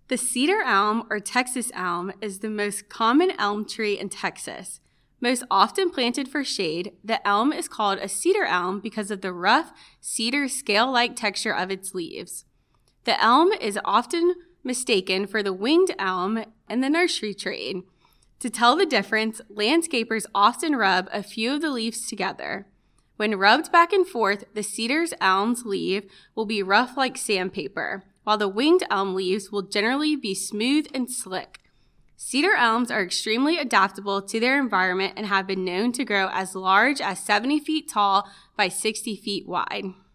The cedar elm or Texas elm is the most common elm tree in Texas. Most often planted for shade, the elm is called a cedar elm because of the rough, cedar scale-like texture of its leaves. The elm is often mistaken for the winged elm in the nursery trade. To tell the difference, landscapers often rub a few of the leaves together. When rubbed back and forth, the cedar elm's leaf will be rough like sandpaper, while the winged elm leaves will generally be smooth and slick. Cedar elms are extremely adaptable to their environment and have been known to grow as large as 70 feet tall by 60 feet wide.